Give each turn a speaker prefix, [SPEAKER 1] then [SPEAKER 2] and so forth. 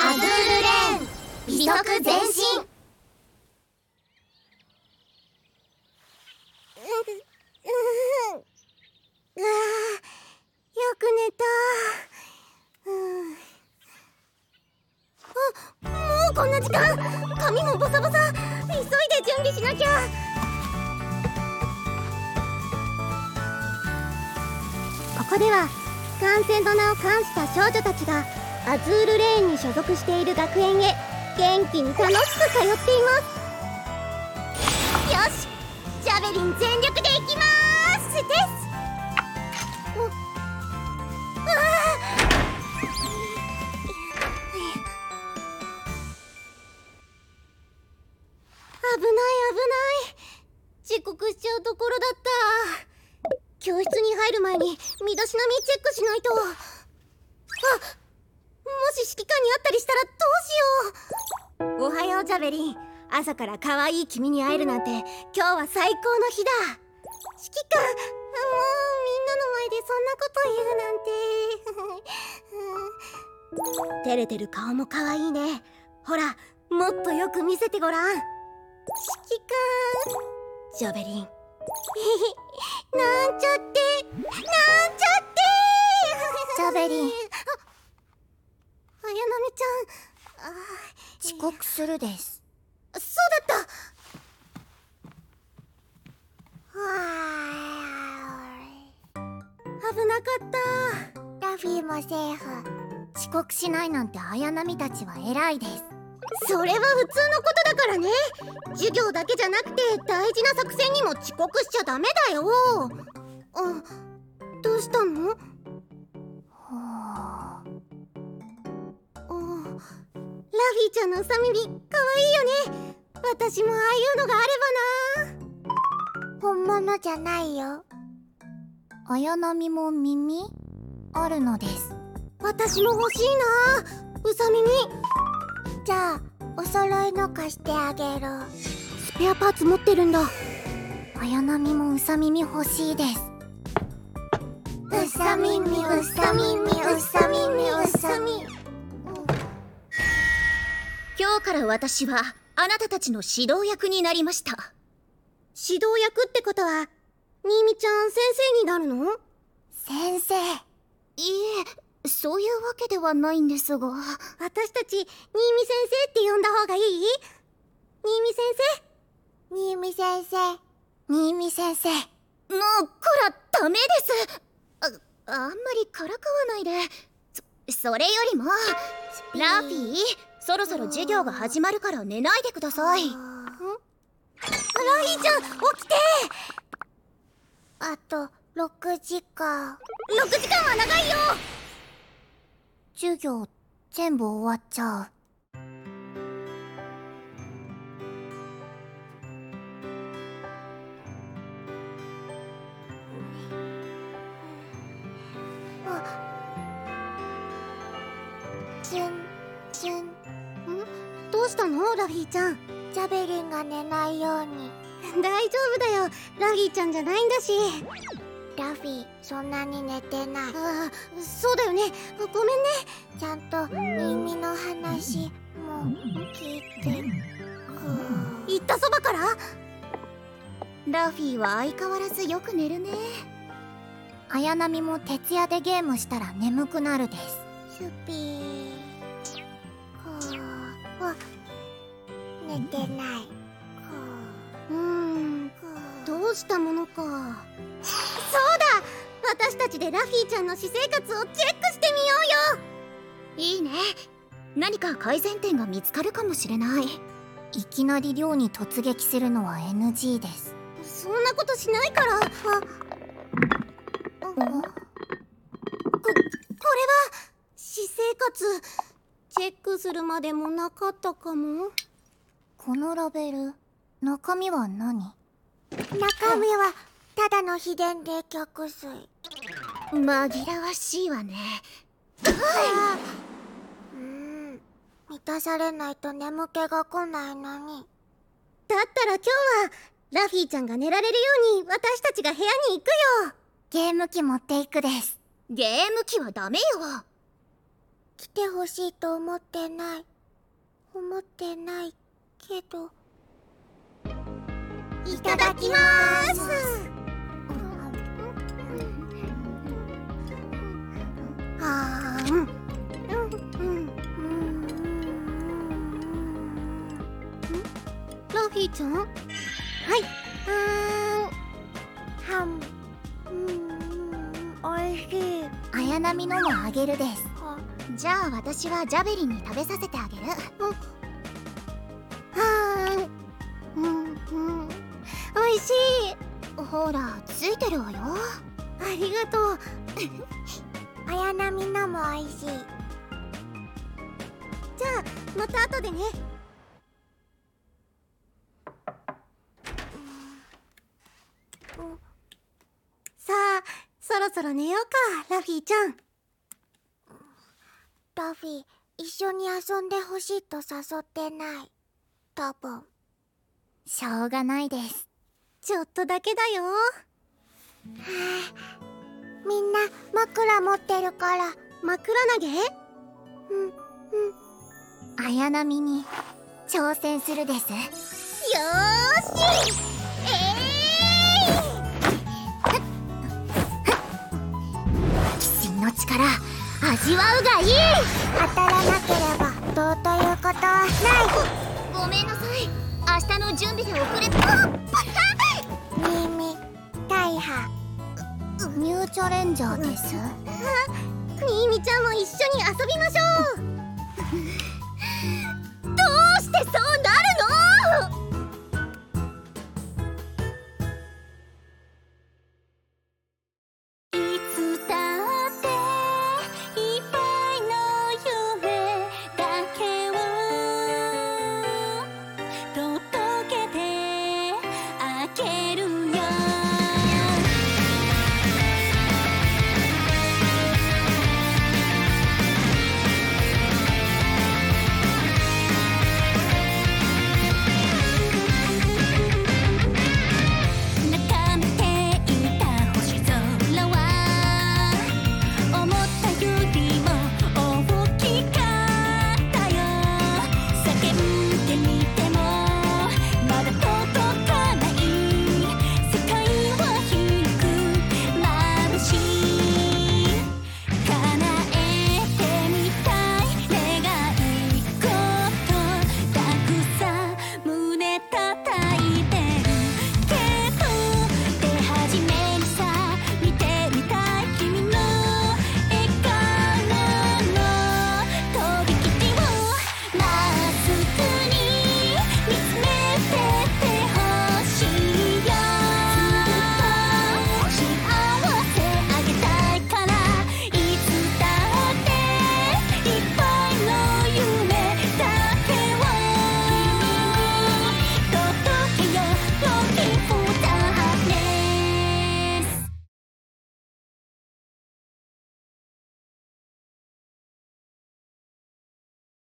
[SPEAKER 1] アズールレーン美足前進。
[SPEAKER 2] よく寝た。もうこんな時間。髪もボサボサ。急いで準備しなきゃ。ここでは観戦の名を冠した少女たちがアズールレーンに所属している学園へ元気に楽しく通っています。よし、ジャベリン全力でいきますです。危ない危ない。遅刻しちゃうところだった。教室に入る前に身だしなみチェックしないと。もし指揮官に会ったりしたらどうしよう。おはようジャベリン。朝から可愛い君に会えるなんて今日は最高の日だ。指揮官、もうみんなの前でそんなこと言うなんて。照れてる顔も可愛いね。ほら、もっとよく見せてごらん。指揮官、ジャベリン。なんちゃって、なんちゃって。
[SPEAKER 1] ジャベリン、
[SPEAKER 2] 綾波ちゃん。
[SPEAKER 1] 遅刻するです。
[SPEAKER 2] そうだった。危なかった。
[SPEAKER 1] ラフィーもセーフ。遅刻しないなんて綾波たちは偉いです。
[SPEAKER 2] それは普通のことだからね。授業だけじゃなくて大事な作戦にも遅刻しちゃダメだよ。どうしたの？ラフィーちゃんのさ耳かわいいよね。私もああいうのがあればな。
[SPEAKER 1] 本物じゃないよ。綾波も耳あるのです。
[SPEAKER 2] 私も欲しいな、うさ耳。
[SPEAKER 1] じゃあお揃いの貸してあげる。
[SPEAKER 2] スペアパーツ持ってるんだ。
[SPEAKER 1] 綾波もうさ耳欲しいです。うさ耳、うさ耳、うさ耳、うさ耳。
[SPEAKER 3] 今日から私はあなたたちの指導役になりました。
[SPEAKER 2] 指導役ってことは新見ちゃん先生になるの？
[SPEAKER 1] 先生。
[SPEAKER 3] いえ、そういうわけではないんですが。
[SPEAKER 2] 私たち新見先生って呼んだ方がいい？新見先生？
[SPEAKER 1] 新見先生、新見先生。
[SPEAKER 3] もうこらダメです。あんまりからかわないで。それよりもラフィー、そろそろ授業が始まるから寝ないでください。
[SPEAKER 2] ラフィーちゃん起きて。
[SPEAKER 1] あと6時間。
[SPEAKER 2] 6時間は長いよ。
[SPEAKER 1] 授業全部終わっちゃう。チュンチュン。
[SPEAKER 2] どうしたのラフィーちゃん？
[SPEAKER 1] ジャベリンが寝ないように。
[SPEAKER 2] 大丈夫だよ、ラフィーちゃんじゃないんだし。
[SPEAKER 1] ラフィーそんなに寝てない。
[SPEAKER 2] そうだよね、ごめんね。
[SPEAKER 1] ちゃんと耳の話も聞いてく。
[SPEAKER 2] 言ったそばから？
[SPEAKER 3] ラフィーは相変わらずよく寝るね。
[SPEAKER 1] 綾波も徹夜でゲームしたら眠くなるです。スピー。寝てない。
[SPEAKER 2] どうしたものか。そうだ、私たちでラフィーちゃんの私生活をチェックしてみようよ。
[SPEAKER 3] いいね。何か改善点が見つかるかもしれない。
[SPEAKER 1] いきなり寮に突撃するのは NG です。
[SPEAKER 2] そんなことしないから。これは私生活チェックするまでもなかったかも。
[SPEAKER 1] このラベル、中身は何？中身はただの秘伝冷却水。
[SPEAKER 3] 紛らわしいわね。
[SPEAKER 1] 満たされないと眠気が来ないのに。
[SPEAKER 2] だったら今日はラフィーちゃんが寝られるように私たちが部屋に行くよ。
[SPEAKER 1] ゲーム機持っていくです。
[SPEAKER 3] ゲーム機はダメよ。
[SPEAKER 1] 来てほしいと思ってないけど。いただきまーす。
[SPEAKER 2] ラフィーちゃん、はい。
[SPEAKER 1] おいしい。
[SPEAKER 3] 綾波のもあげるです。じゃあ私はジャベリンに食べさせてあげる。
[SPEAKER 2] おいしい。
[SPEAKER 3] ほらついてるわよ。
[SPEAKER 2] ありがとう。
[SPEAKER 1] 綾波のもおいしい。
[SPEAKER 2] じゃあまた後でね。さあそろそろ寝ようか、ラフィーちゃん。
[SPEAKER 1] ラフィー、一緒に遊んでほしいと誘ってない。多分。
[SPEAKER 3] しょうがないです。
[SPEAKER 2] ちょっとだけだよ。
[SPEAKER 1] みんな枕持ってるから。
[SPEAKER 2] 枕投げ？
[SPEAKER 3] 綾波に挑戦するです。
[SPEAKER 2] よーし。
[SPEAKER 3] 鬼神の力味わうがいい。
[SPEAKER 1] 当たらなければどうということはない。
[SPEAKER 3] ごめんなさい、明日の準備で遅れた。
[SPEAKER 1] 耳大破。
[SPEAKER 3] ニューチャレンジャーです。
[SPEAKER 2] ミーミちゃんも一緒に遊びましょう。